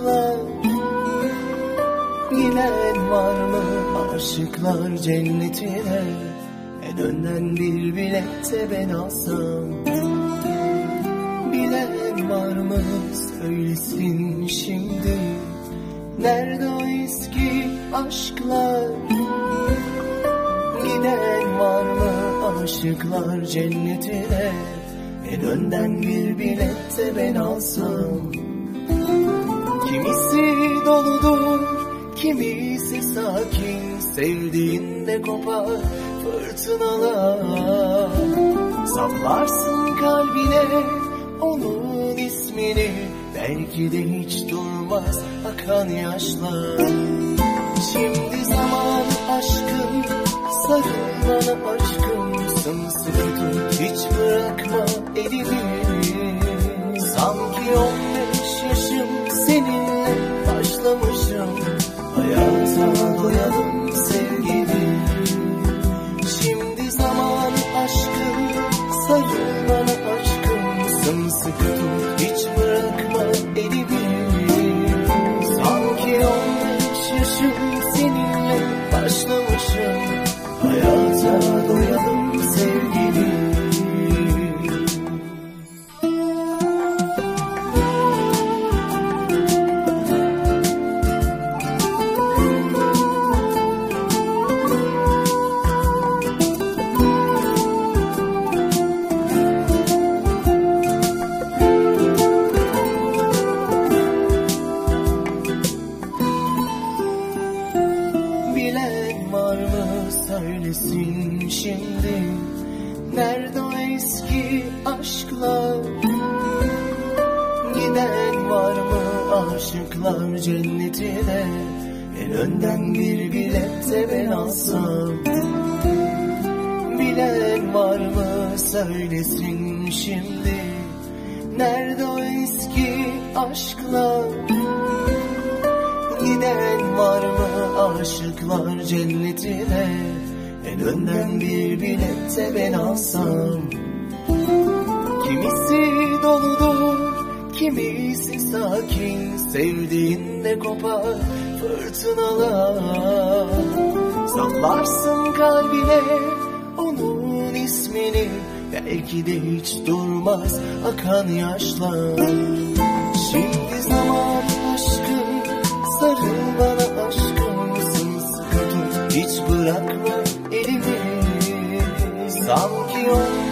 aşklar. Giden var mı aşıklar cennetine? En önden bir bilette ben alsam. Bilen var mı söylesin şimdi, nerede o eski aşklar? Giden var mı aşıklar cennetine? En önden bir bilette ben alsam. Kimisi doludur, kimisi sakin, sevdiğinde kopar fırtınalar. Saplarsın kalbine onun ismini, belki de hiç durmaz akan yaşlar. Şimdi zaman aşkım, sarıl bana aşkım, sımsıkı tut, hiç bırakma elimi. Sanki 15 yaşım seninle başlamışım, hayata doyalım sevgilim. Şimdi zaman aşkım, sarıl bana aşkım, sımsıkı tut, hiç bırakma elimi. Sanki 15 yaşım seninle başlamışım, hayata doyalım sevgilim. Var mı söylesin şimdi, nerede o eski aşklar? Giden var mı aşıklar cennetine? En önden bir bilette ben alsam. Bilen var mı söylesin şimdi, nerede o eski aşklar? Giden var mı aşıklar cennetine? En önden bir bilette ben alsam. Kimisi doludur, kimisi sakin, sevdiğinde kopar fırtınalar. Saplarsın kalbine onun ismini, belki de hiç durmaz akan yaşlar. Şimdi zaman aşkım, sarıl bana aşkım, sımsıkı tut, hiç bırakma elimi. Sanki